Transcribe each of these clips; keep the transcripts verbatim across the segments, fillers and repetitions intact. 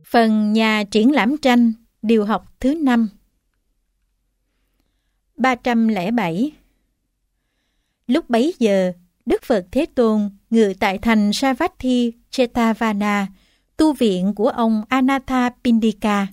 Phần nhà triển lãm tranh, điều học thứ năm. ba trăm lẻ bảy. Lúc bấy giờ, Đức Phật Thế Tôn ngự tại thành Savatthi Jetavana, tu viện của ông Anathapindika.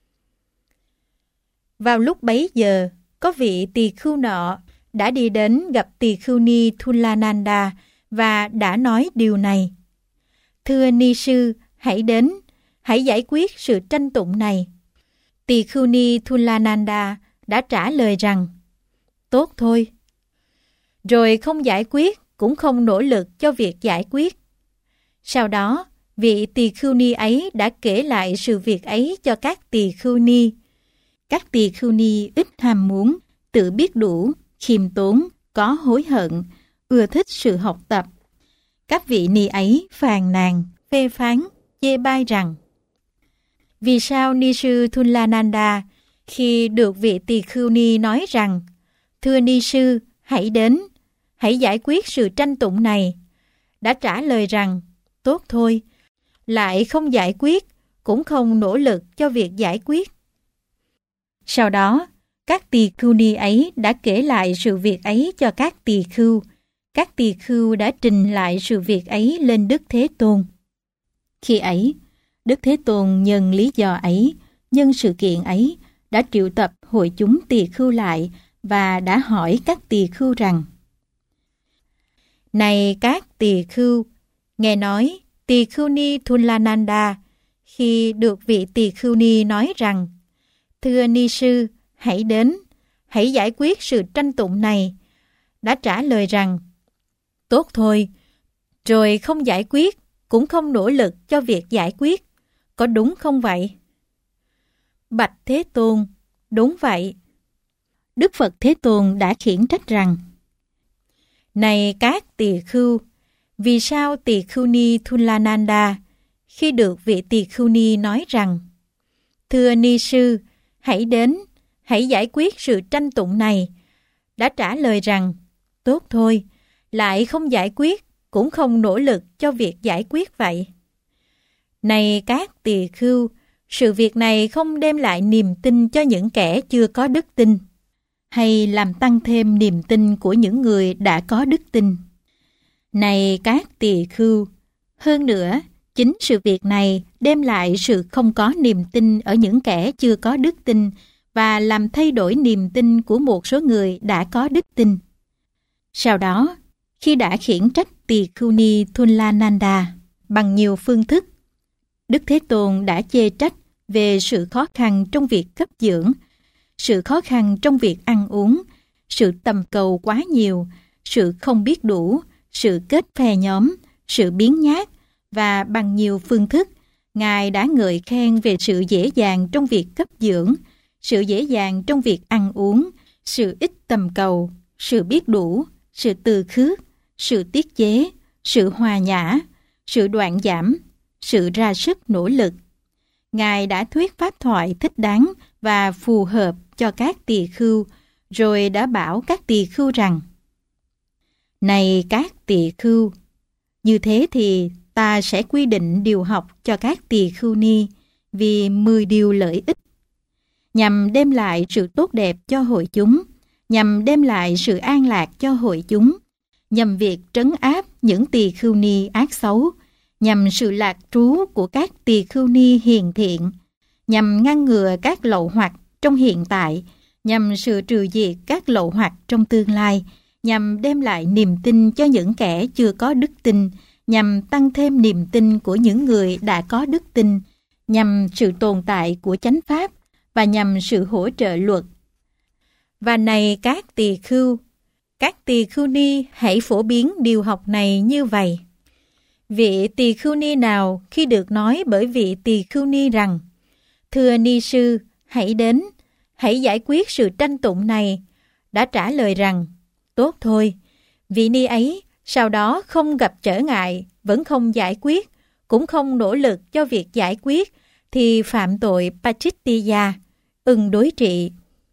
Vào lúc bấy giờ, có vị tỳ khưu nọ đã đi đến gặp tỳ khưu ni Thulananda và đã nói điều này: Thưa ni sư, hãy đến, hãy giải quyết sự tranh tụng này. Tỳ khưu ni Thulananda đã trả lời rằng: Tốt thôi. Rồi không giải quyết, cũng không nỗ lực cho việc giải quyết. Sau đó, vị tỳ khưu ni ấy đã kể lại sự việc ấy cho các tỳ khưu ni. Các tỳ khưu ni ít ham muốn, tự biết đủ, khiêm tốn, có hối hận, ưa thích sự học tập. Các vị ni ấy phàn nàn, phê phán, chê bai rằng: Vì sao ni sư Thulananda khi được vị tỳ khưu ni nói rằng: Thưa ni sư, hãy đến, hãy giải quyết sự tranh tụng này, đã trả lời rằng: Tốt thôi, lại không giải quyết, cũng không nỗ lực cho việc giải quyết. Sau đó, các tỳ khưu ni ấy đã kể lại sự việc ấy cho các tỳ khưu. Các tỳ khưu đã trình lại sự việc ấy lên Đức Thế Tôn. Khi ấy, Đức Thế Tôn nhân lý do ấy, nhân sự kiện ấy, đã triệu tập hội chúng tỳ khưu lại và đã hỏi các tỳ khưu rằng: Này các tỳ khưu, nghe nói tỳ khưu ni Thulananda khi được vị tỳ khưu ni nói rằng: Thưa ni sư, hãy đến, hãy giải quyết sự tranh tụng này, đã trả lời rằng: Tốt thôi, rồi không giải quyết, cũng không nỗ lực cho việc giải quyết. Có đúng không vậy? Bạch Thế Tôn, đúng vậy. Đức Phật Thế Tôn đã khiển trách rằng: Này các tỳ khưu, vì sao tỳ khưu ni Thulananda khi được vị tỳ khưu ni nói rằng: Thưa ni sư, hãy đến, hãy giải quyết sự tranh tụng này, đã trả lời rằng: Tốt thôi, lại không giải quyết, cũng không nỗ lực cho việc giải quyết vậy? Này các tỳ khưu, sự việc này không đem lại niềm tin cho những kẻ chưa có đức tin, hay làm tăng thêm niềm tin của những người đã có đức tin. Này các tỳ khưu, hơn nữa, chính sự việc này đem lại sự không có niềm tin ở những kẻ chưa có đức tin và làm thay đổi niềm tin của một số người đã có đức tin. Sau đó, khi đã khiển trách tỳ khưu ni Thulananda bằng nhiều phương thức, Đức Thế Tôn đã chê trách về sự khó khăn trong việc cấp dưỡng, sự khó khăn trong việc ăn uống, sự tầm cầu quá nhiều, sự không biết đủ, sự kết phe nhóm, sự biếng nhác, và bằng nhiều phương thức, Ngài đã ngợi khen về sự dễ dàng trong việc cấp dưỡng, sự dễ dàng trong việc ăn uống, sự ít tầm cầu, sự biết đủ, sự từ khước, sự tiết chế, sự hòa nhã, sự đoạn giảm, sự ra sức nỗ lực. Ngài đã thuyết pháp thoại thích đáng và phù hợp cho các tỳ khưu, rồi đã bảo các tỳ khưu rằng: Này các tỳ khưu, như thế thì ta sẽ quy định điều học cho các tỳ khưu ni vì mười điều lợi ích, nhằm đem lại sự tốt đẹp cho hội chúng, nhằm đem lại sự an lạc cho hội chúng, nhằm việc trấn áp những tỳ khưu ni ác xấu, nhằm sự lạc trú của các tỳ khưu ni hiền thiện, nhằm ngăn ngừa các lậu hoặc trong hiện tại, nhằm sự trừ diệt các lậu hoặc trong tương lai, nhằm đem lại niềm tin cho những kẻ chưa có đức tin, nhằm tăng thêm niềm tin của những người đã có đức tin, nhằm sự tồn tại của chánh pháp và nhằm sự hỗ trợ luật. Và này các tỳ khưu, các tỳ khưu ni hãy phổ biến điều học này như vậy. Vị tỳ khưu ni nào khi được nói bởi vị tỳ khưu ni rằng: Thưa ni sư, hãy đến, hãy giải quyết sự tranh tụng này, đã trả lời rằng: Tốt thôi, vị ni ấy sau đó không gặp trở ngại, vẫn không giải quyết, cũng không nỗ lực cho việc giải quyết, thì phạm tội Pachittiya, ưng đối trị.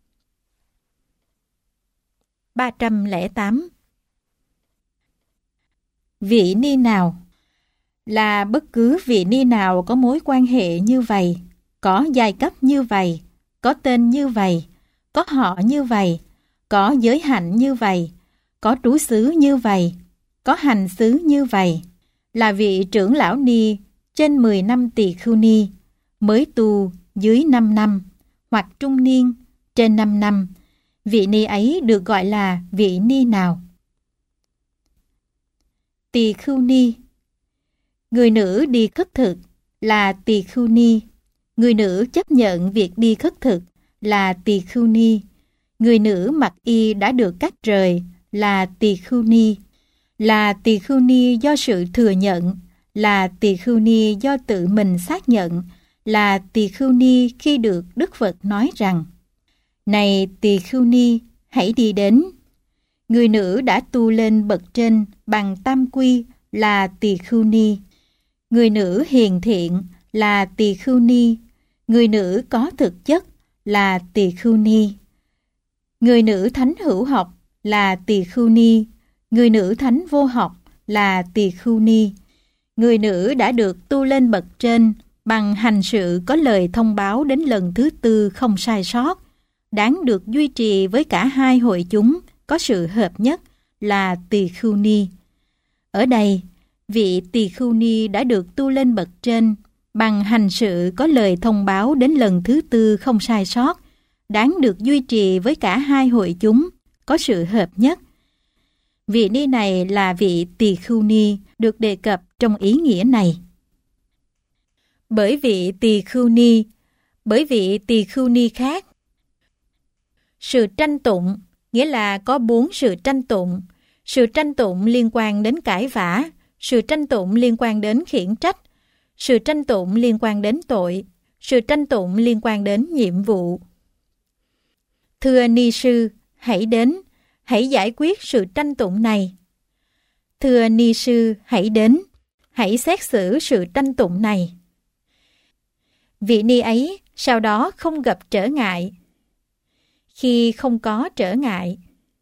ba trăm lẻ tám. Vị ni nào là bất cứ vị ni nào có mối quan hệ như vậy, có giai cấp như vậy, có tên như vậy, có họ như vậy, có giới hạnh như vậy, có trú xứ như vậy, có hành xứ như vậy, là vị trưởng lão ni trên mười năm tỳ khưu ni, mới tu dưới năm năm, hoặc trung niên trên năm năm, vị ni ấy được gọi là vị ni nào? Tỳ khưu ni. Người nữ đi khất thực là tỳ khưu ni. Người nữ chấp nhận việc đi khất thực là tỳ khưu ni. Người nữ mặc y đã được cắt rời là tỳ khưu ni. Là tỳ khưu ni do sự thừa nhận, là tỳ khưu ni do tự mình xác nhận, là tỳ khưu ni khi được Đức Phật nói rằng: này tỳ khưu ni, hãy đi đến. Người nữ đã tu lên bậc trên bằng tam quy là tỳ khưu ni. Người nữ hiền thiện là tỳ khưu ni. Người nữ có thực chất là tỳ khưu ni. Người nữ thánh hữu học là tỳ khưu ni. Người nữ thánh vô học là tỳ khưu ni. Người nữ đã được tu lên bậc trên bằng hành sự có lời thông báo đến lần thứ tư không sai sót, đáng được duy trì với cả hai hội chúng có sự hợp nhất là tỳ khưu ni. Ở đây, vị tỳ khưu ni đã được tu lên bậc trên bằng hành sự có lời thông báo đến lần thứ tư không sai sót, đáng được duy trì với cả hai hội chúng có sự hợp nhất. Vị ni này là vị tỳ khưu ni được đề cập trong ý nghĩa này. Bởi vị tỳ khưu ni, bởi vị tỳ khưu ni khác. Sự tranh tụng nghĩa là có bốn sự tranh tụng. Sự tranh tụng liên quan đến cãi vã, sự tranh tụng liên quan đến khiển trách, sự tranh tụng liên quan đến tội, sự tranh tụng liên quan đến nhiệm vụ. Thưa ni sư, hãy đến, hãy giải quyết sự tranh tụng này. Thưa ni sư, hãy đến, hãy xét xử sự tranh tụng này. Vị ni ấy sau đó không gặp trở ngại. Khi không có trở ngại,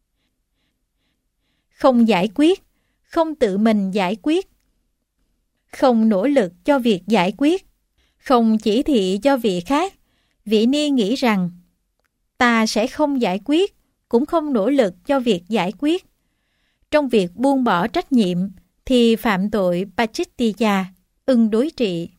không giải quyết, không tự mình giải quyết, không nỗ lực cho việc giải quyết, không chỉ thị cho vị khác, vị ni nghĩ rằng ta sẽ không giải quyết, cũng không nỗ lực cho việc giải quyết. Trong việc buông bỏ trách nhiệm thì phạm tội Pachittiya, ưng đối trị.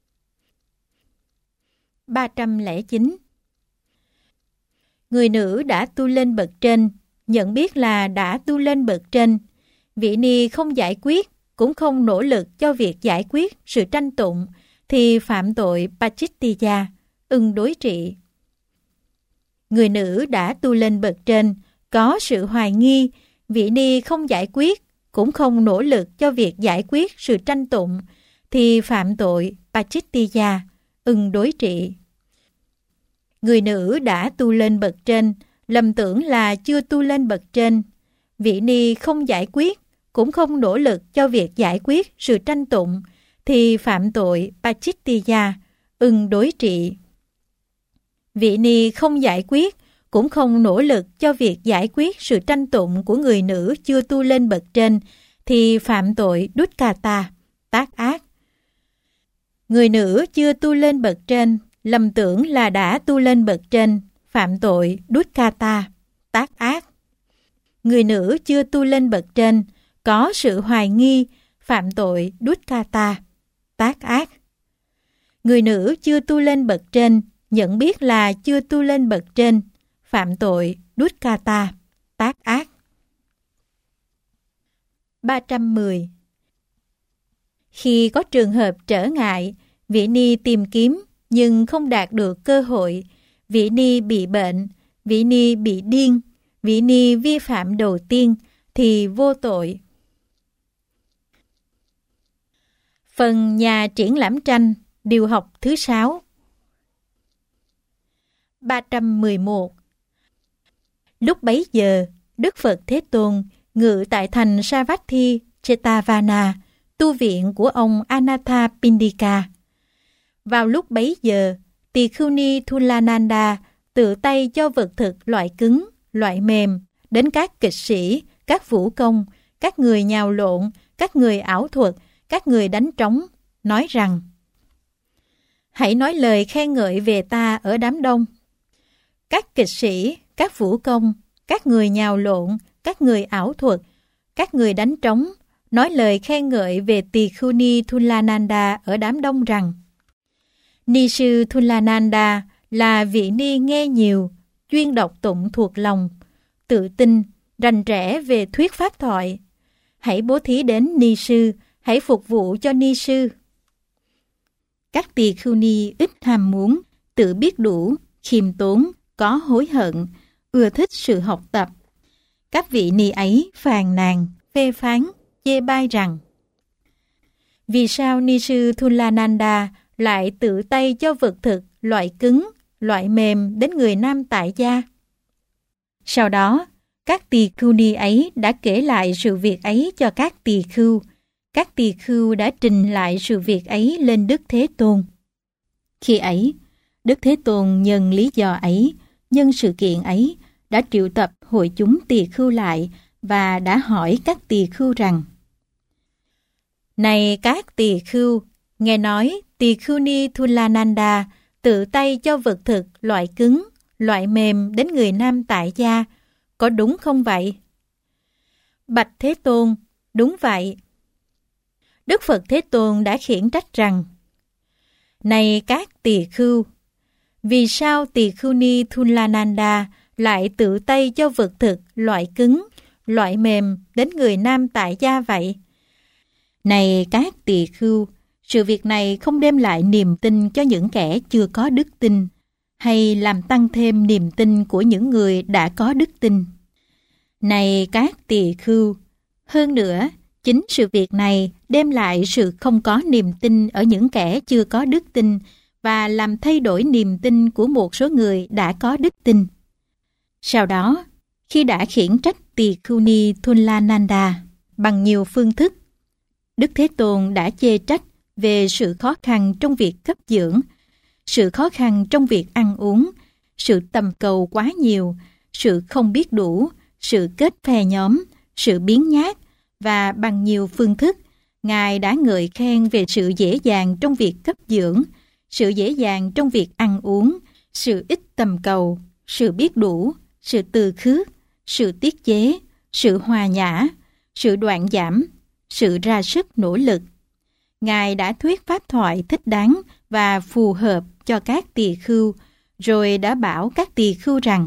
ba trăm lẻ chín. Người nữ đã tu lên bậc trên, nhận biết là đã tu lên bậc trên. Vị ni không giải quyết, cũng không nỗ lực cho việc giải quyết sự tranh tụng, thì phạm tội Pachittiya, ưng đối trị. Người nữ đã tu lên bậc trên, có sự hoài nghi, vị ni không giải quyết, cũng không nỗ lực cho việc giải quyết sự tranh tụng, thì phạm tội Pachittiya, ưng đối trị. Người nữ đã tu lên bậc trên, lầm tưởng là chưa tu lên bậc trên. Vị ni không giải quyết, cũng không nỗ lực cho việc giải quyết sự tranh tụng, thì phạm tội Pachittiya, ưng đối trị. Vị ni không giải quyết, cũng không nỗ lực cho việc giải quyết sự tranh tụng của người nữ chưa tu lên bậc trên, thì phạm tội Dukkata, tác ác. Người nữ chưa tu lên bậc trên, lầm tưởng là đã tu lên bậc trên, phạm tội Dukkata, tác ác. Người nữ chưa tu lên bậc trên, có sự hoài nghi, phạm tội Dukkata, tác ác. Người nữ chưa tu lên bậc trên, nhận biết là chưa tu lên bậc trên, phạm tội Dukkata, tác ác. ba trăm mười. Khi có trường hợp trở ngại, vị ni tìm kiếm nhưng không đạt được cơ hội, vị ni bị bệnh, vị ni bị điên, vị ni vi phạm đầu tiên thì vô tội. Phần nhà triển lãm tranh, điều học thứ sáu. ba trăm mười một. Lúc bấy giờ, Đức Phật Thế Tôn ngự tại thành Savatthi Jetavana, tu viện của ông Anathapindika. Vào lúc bấy giờ, Tỳ Khưu Ni Thulananda tự tay cho vật thực loại cứng, loại mềm đến các kịch sĩ, các vũ công, các người nhào lộn, các người ảo thuật, các người đánh trống, nói rằng: hãy nói lời khen ngợi về ta ở đám đông. Các kịch sĩ, các vũ công, các người nhào lộn, các người ảo thuật, các người đánh trống, nói lời khen ngợi về tỳ khưu ni Thulananda ở đám đông rằng: Ni sư Thulananda là vị ni nghe nhiều, chuyên đọc tụng thuộc lòng, tự tin, rành rẽ về thuyết pháp thoại. Hãy bố thí đến ni sư, hãy phục vụ cho ni sư. Các tỳ khưu ni ít ham muốn, tự biết đủ, khiêm tốn, có hối hận, ưa thích sự học tập. Các vị ni ấy phàn nàn, phê phán, chê bai rằng: vì sao ni sư Thulananda lại tự tay cho vật thực loại cứng, loại mềm đến người nam tại gia? Sau đó, các tỳ khưu ni ấy đã kể lại sự việc ấy cho các tỳ khưu. Các tỳ khưu đã trình lại sự việc ấy lên Đức Thế Tôn. Khi ấy, Đức Thế Tôn nhân lý do ấy, nhân sự kiện ấy, đã triệu tập hội chúng tỳ khưu lại và đã hỏi các tỳ khưu rằng: này các tỳ khưu, nghe nói tỳ khưu ni Thulananda tự tay cho vật thực loại cứng, loại mềm đến người nam tại gia, có đúng không vậy? Bạch Thế Tôn, đúng vậy. Đức Phật Thế Tôn đã khiển trách rằng: này các tỳ khưu, vì sao tỳ khưu ni Thulananda lại tự tay cho vật thực loại cứng, loại mềm đến người nam tại gia vậy? Này các tỳ khưu, sự việc này không đem lại niềm tin cho những kẻ chưa có đức tin, hay làm tăng thêm niềm tin của những người đã có đức tin. Này các tỳ khưu, hơn nữa, chính sự việc này đem lại sự không có niềm tin ở những kẻ chưa có đức tin và làm thay đổi niềm tin của một số người đã có đức tin. Sau đó, khi đã khiển trách tỳ khưu ni Thulananda bằng nhiều phương thức, Đức Thế Tôn đã chê trách về sự khó khăn trong việc cấp dưỡng, sự khó khăn trong việc ăn uống, sự tầm cầu quá nhiều, sự không biết đủ, sự kết phe nhóm, sự biếng nhác, và bằng nhiều phương thức, Ngài đã ngợi khen về sự dễ dàng trong việc cấp dưỡng, sự dễ dàng trong việc ăn uống, sự ít tầm cầu, sự biết đủ, sự từ khước, sự tiết chế, sự hòa nhã, sự đoạn giảm, sự ra sức nỗ lực. Ngài đã thuyết pháp thoại thích đáng và phù hợp cho các tỳ khưu, rồi đã bảo các tỳ khưu rằng: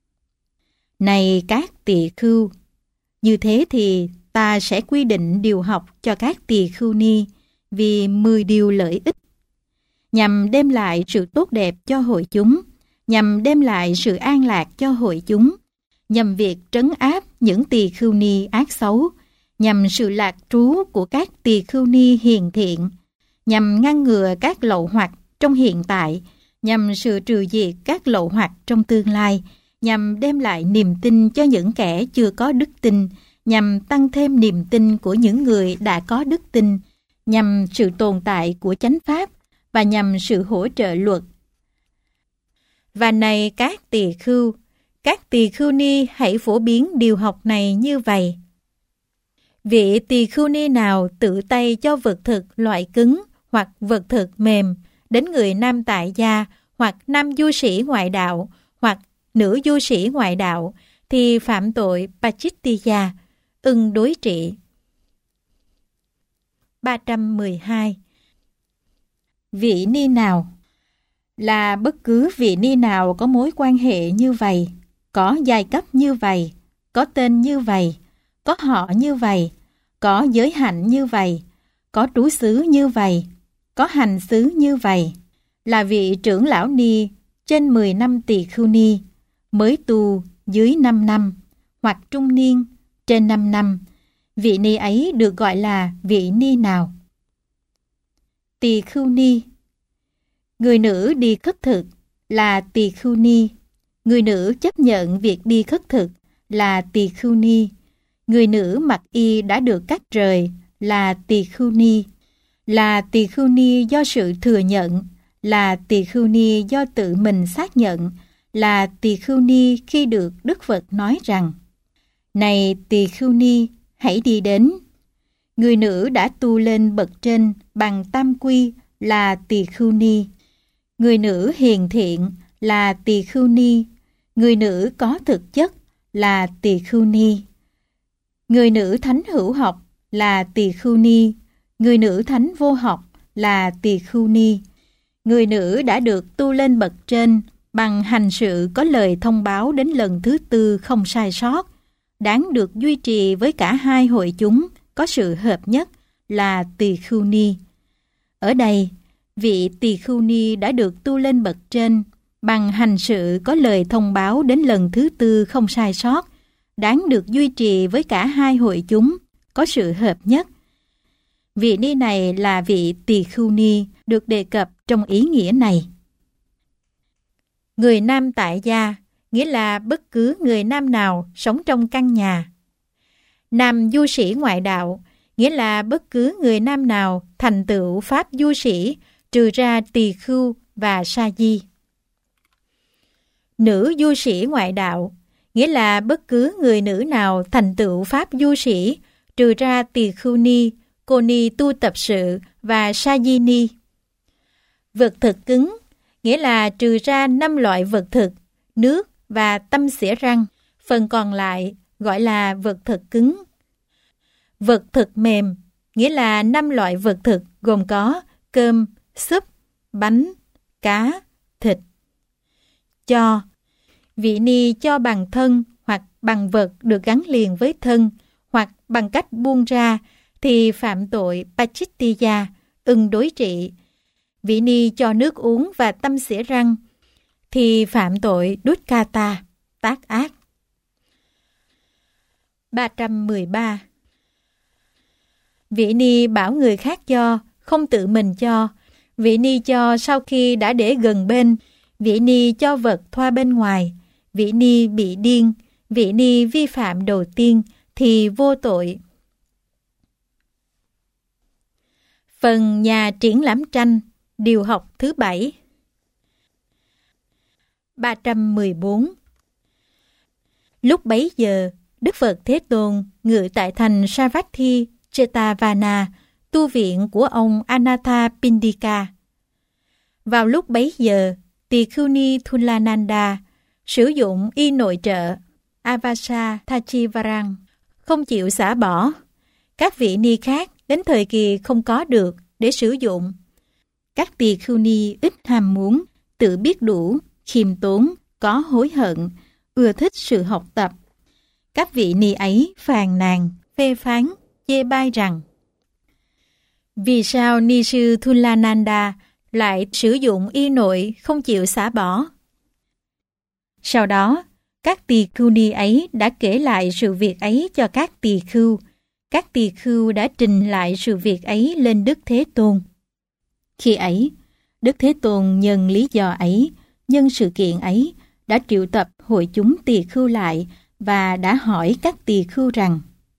này các tỳ khưu, như thế thì ta sẽ quy định điều học cho các tỳ khưu ni vì mười điều lợi ích, nhằm đem lại sự tốt đẹp cho hội chúng, nhằm đem lại sự an lạc cho hội chúng, nhằm việc trấn áp những tỳ khưu ni ác xấu, nhằm sự lạc trú của các tỳ khưu ni hiền thiện, nhằm ngăn ngừa các lậu hoặc trong hiện tại, nhằm sự trừ diệt các lậu hoặc trong tương lai, nhằm đem lại niềm tin cho những kẻ chưa có đức tin, nhằm tăng thêm niềm tin của những người đã có đức tin, nhằm sự tồn tại của chánh pháp và nhằm sự hỗ trợ luật. Và này các tỳ khưu, các tỳ khưu ni hãy phổ biến điều học này như vậy. Vị tỳ khưu ni nào tự tay cho vật thực loại cứng hoặc vật thực mềm đến người nam tại gia hoặc nam du sĩ ngoại đạo hoặc nữ du sĩ ngoại đạo thì phạm tội Pachittiya, ưng đối trị. ba trăm mười hai. Vị ni nào là bất cứ vị ni nào có mối quan hệ như vậy, có giai cấp như vậy, có tên như vậy, có họ như vậy, có giới hạnh như vậy, có trú xứ như vậy, có hành xứ như vậy, là vị trưởng lão ni trên mười năm tỳ khưu ni, mới tu dưới năm năm, hoặc trung niên trên năm năm, vị ni ấy được gọi là vị ni nào? Tỳ khưu ni. Người nữ đi khất thực là tỳ khưu ni. Người nữ chấp nhận việc đi khất thực là tỳ khưu ni. Người nữ mặc y đã được cắt rời là tỳ khưu ni. Là tỳ khưu ni do sự thừa nhận, là tỳ khưu ni do tự mình xác nhận, là tỳ khưu ni khi được Đức Phật nói rằng: này tỳ khưu ni, hãy đi đến. Người nữ đã tu lên bậc trên bằng tam quy là tỳ khưu ni. Người nữ hiền thiện là tỳ khưu ni. Người nữ có thực chất là tỳ khưu ni. Người nữ thánh hữu học là tỳ khưu ni. Người nữ thánh vô học là tỳ khưu ni. Người nữ đã được tu lên bậc trên bằng hành sự có lời thông báo đến lần thứ tư không sai sót, đáng được duy trì với cả hai hội chúng có sự hợp nhất là tỳ khưu ni. Ở đây, vị tỳ khưu ni đã được tu lên bậc trên bằng hành sự có lời thông báo đến lần thứ tư không sai sót, đáng được duy trì với cả hai hội chúng có sự hợp nhất. Vị ni này là vị tỳ khưu ni được đề cập trong ý nghĩa này. Người nam tại gia nghĩa là bất cứ người nam nào sống trong căn nhà. Nam du sĩ ngoại đạo nghĩa là bất cứ người nam nào thành tựu pháp du sĩ trừ ra tỳ khưu và sa di. Nữ du sĩ ngoại đạo nghĩa là bất cứ người nữ nào thành tựu pháp du sĩ trừ ra tỳ khưu ni, cô ni tu tập sự và sa di ni. Vật thực cứng nghĩa là trừ ra năm loại vật thực, nước và tâm xỉa răng, phần còn lại gọi là vật thực cứng. Vật thực mềm nghĩa là năm loại vật thực gồm có cơm, súp, bánh, cá, thịt. Cho vị ni cho bằng thân hoặc bằng vật được gắn liền với thân hoặc bằng cách buông ra thì phạm tội Pachittiya, ưng đối trị. Vị ni cho nước uống và tâm xỉa răng thì phạm tội Dukkata, tác ác. ba trăm mười ba. Vị ni bảo người khác cho, không tự mình cho. Vị ni cho sau khi đã để gần bên. Vị ni cho vật thoa bên ngoài. Vị ni bị điên. Vị ni vi phạm đầu tiên thì vô tội. Phần nhà triển lãm tranh, điều học thứ bảy. ba trăm mười bốn. Lúc bấy giờ, Đức Phật Thế Tôn ngự tại thành Savatthi, Jetavana, tu viện của ông Anathapindika. Vào lúc bấy giờ, Tỳ Khưu Ni Thulananda sử dụng y nội trợ Avasa Thachivarang, không chịu xả bỏ. Các vị ni khác đến thời kỳ không có được để sử dụng. Các tỳ khưu ni ít ham muốn, tự biết đủ, khiêm tốn, có hối hận, ưa thích sự học tập. Các vị ni ấy phàn nàn, phê phán, chê bai rằng: vì sao ni sư Thulananda lại sử dụng y nội không chịu xả bỏ? Sau đó, các tỳ khưu ni ấy đã kể lại sự việc ấy cho các tỳ khưu. Các tỳ khưu đã trình lại sự việc ấy lên Đức Thế Tôn. Khi ấy, Đức Thế Tôn nhân lý do ấy, nhân sự kiện ấy, đã triệu tập hội chúng tỳ khưu lại và đã hỏi các tỳ khưu rằng: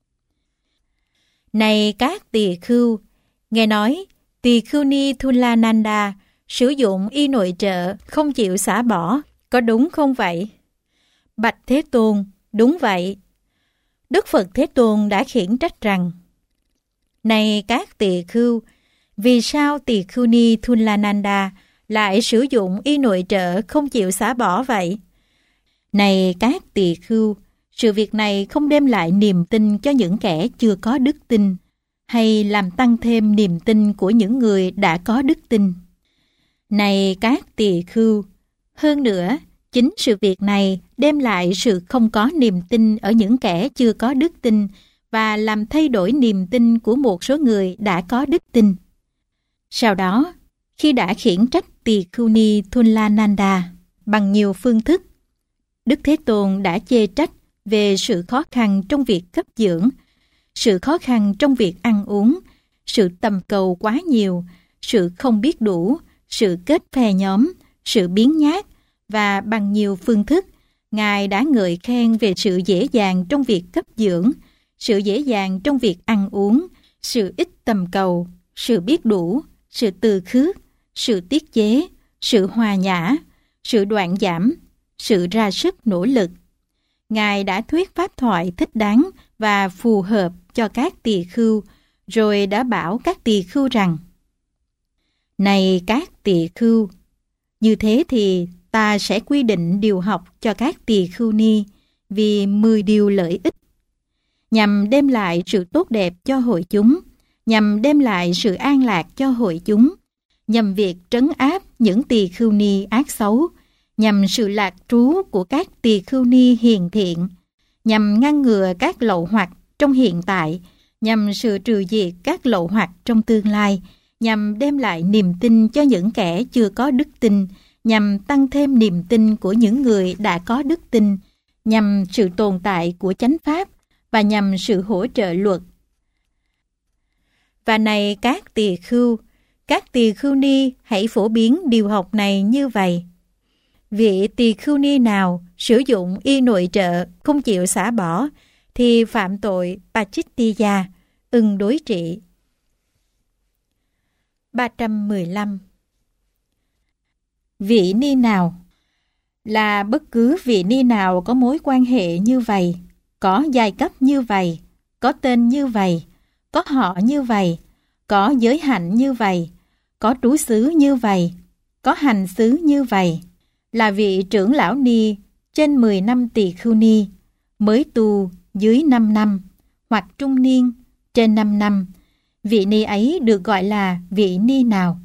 này các tỳ khưu, nghe nói tỳ khưu ni Thulananda sử dụng y nội trợ không chịu xả bỏ, có đúng không vậy? Bạch Thế Tôn, đúng vậy. Đức Phật Thế Tôn đã khiển trách rằng: này các tỳ khưu, vì sao tỳ khưu ni Thulananda lại sử dụng y nội trợ không chịu xả bỏ vậy? Này các tỳ khưu, sự việc này không đem lại niềm tin cho những kẻ chưa có đức tin, hay làm tăng thêm niềm tin của những người đã có đức tin. Này các tỳ khưu, hơn nữa, chính sự việc này đem lại sự không có niềm tin ở những kẻ chưa có đức tin và làm thay đổi niềm tin của một số người đã có đức tin. Sau đó, khi đã khiển trách tỳ khưu ni Thulananda bằng nhiều phương thức, Đức Thế Tôn đã chê trách về sự khó khăn trong việc cấp dưỡng, sự khó khăn trong việc ăn uống, sự tầm cầu quá nhiều, sự không biết đủ, sự kết phe nhóm, sự biếng nhác, và bằng nhiều phương thức, Ngài đã ngợi khen về sự dễ dàng trong việc cấp dưỡng, sự dễ dàng trong việc ăn uống, sự ít tầm cầu, sự biết đủ, sự từ khước, sự tiết chế, sự hòa nhã, sự đoạn giảm, sự ra sức nỗ lực. Ngài đã thuyết pháp thoại thích đáng và phù hợp cho các tỳ khưu, rồi đã bảo các tỳ khưu rằng: Này các tỳ khưu, như thế thì ta sẽ quy định điều học cho các tỳ khưu ni vì mười điều lợi ích, nhằm đem lại sự tốt đẹp cho hội chúng, nhằm đem lại sự an lạc cho hội chúng, nhằm việc trấn áp những tỳ khưu ni ác xấu, nhằm sự lạc trú của các tỳ khưu ni hiền thiện, nhằm ngăn ngừa các lậu hoặc trong hiện tại, nhằm sự trừ diệt các lậu hoặc trong tương lai, nhằm đem lại niềm tin cho những kẻ chưa có đức tin, nhằm tăng thêm niềm tin của những người đã có đức tin, nhằm sự tồn tại của chánh pháp và nhằm sự hỗ trợ luật. Và này các tỳ khưu, các tỳ khưu ni hãy phổ biến điều học này như vậy. Vị tỳ khưu ni nào sử dụng y nội trợ không chịu xả bỏ thì phạm tội Pachittiya, ưng đối trị. ba trăm mười lăm. Vị ni nào là bất cứ vị ni nào có mối quan hệ như vậy, có giai cấp như vậy, có tên như vậy, có họ như vậy, có giới hạnh như vậy, có trú xứ như vậy, có hành xứ như vậy, là vị trưởng lão ni trên mười năm tỳ khưu ni, mới tu dưới năm năm, hoặc trung niên trên năm năm, vị ni ấy được gọi là vị ni nào?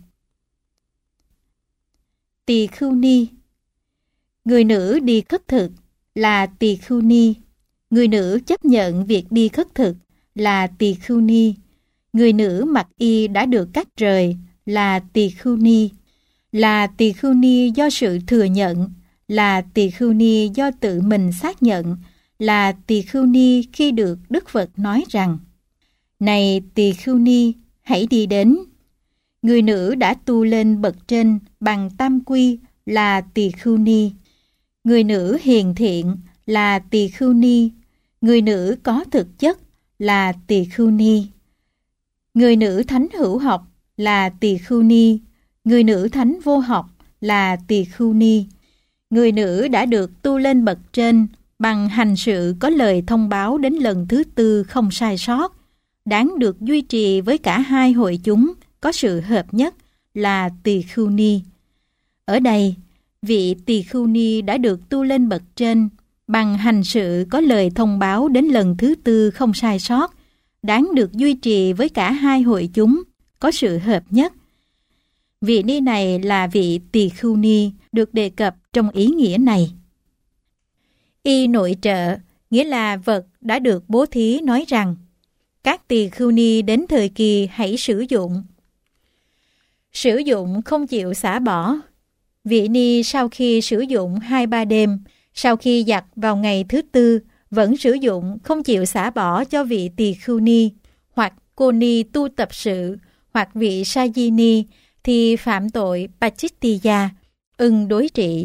Tỳ khưu ni. Người nữ đi khất thực là tỳ khưu ni. Người nữ chấp nhận việc đi khất thực là tỳ khưu ni. Người nữ mặc y đã được cắt rời là tỳ khưu ni. Là tỳ khưu ni do sự thừa nhận, là tỳ khưu ni do tự mình xác nhận, là tỳ khưu ni khi được Đức Phật nói rằng: Này tỳ khưu ni, hãy đi đến. Người nữ đã tu lên bậc trên bằng tam quy là tỳ khưu ni. Người nữ hiền thiện là tỳ khưu ni. Người nữ có thực chất là tỳ khưu ni. Người nữ thánh hữu học là tỳ khưu ni. Người nữ thánh vô học là tỳ khưu ni. Người nữ đã được tu lên bậc trên bằng hành sự có lời thông báo đến lần thứ tư không sai sót, đáng được duy trì với cả hai hội chúng có sự hợp nhất là tỳ khưu ni. Ở đây, vị tỳ khưu ni đã được tu lên bậc trên bằng hành sự có lời thông báo đến lần thứ tư không sai sót, đáng được duy trì với cả hai hội chúng có sự hợp nhất. Vị ni này là vị tỳ khưu ni được đề cập trong ý nghĩa này. Y nội trợ nghĩa là vật đã được bố thí nói rằng: Các tỳ khưu ni đến thời kỳ hãy sử dụng. Sử dụng không chịu xả bỏ. Vị ni sau khi sử dụng hai ba đêm, sau khi giặt vào ngày thứ tư, vẫn sử dụng không chịu xả bỏ cho vị tỳ khưu ni, hoặc cô ni tu tập sự, hoặc vị sa di ni, thì phạm tội Pachittiya, ưng đối trị.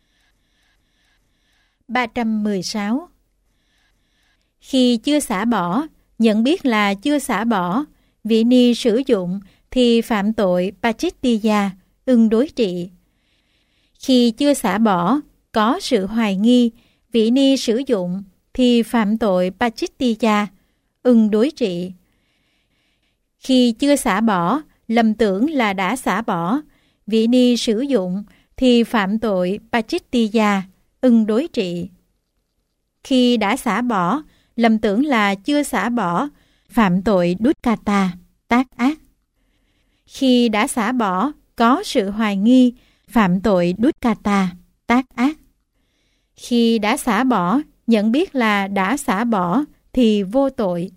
ba trăm mười sáu. Khi chưa xả bỏ, nhận biết là chưa xả bỏ, vị ni sử dụng thì phạm tội Pachittiya, ưng đối trị. Khi chưa xả bỏ, có sự hoài nghi, vị ni sử dụng thì phạm tội Pachittiya, ưng đối trị. Khi chưa xả bỏ, lầm tưởng là đã xả bỏ, vị ni sử dụng thì phạm tội Pachittiya, ưng đối trị. Khi đã xả bỏ, lầm tưởng là chưa xả bỏ, phạm tội Dukkata, tác ác. Khi đã xả bỏ, có sự hoài nghi, phạm tội Dukkata, tác ác. Khi đã xả bỏ, nhận biết là đã xả bỏ thì vô tội.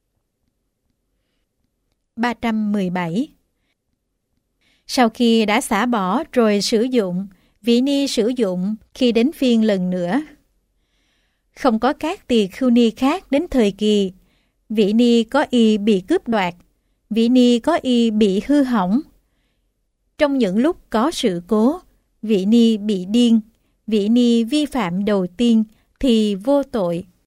ba trăm mười bảy. Sau khi đã xả bỏ rồi sử dụng, vị ni sử dụng khi đến phiên lần nữa. Không có các tỳ khưu ni khác đến thời kỳ, vị ni có y bị cướp đoạt, vị ni có y bị hư hỏng. Trong những lúc có sự cố, vị ni bị điên, vị ni vi phạm đầu tiên thì vô tội.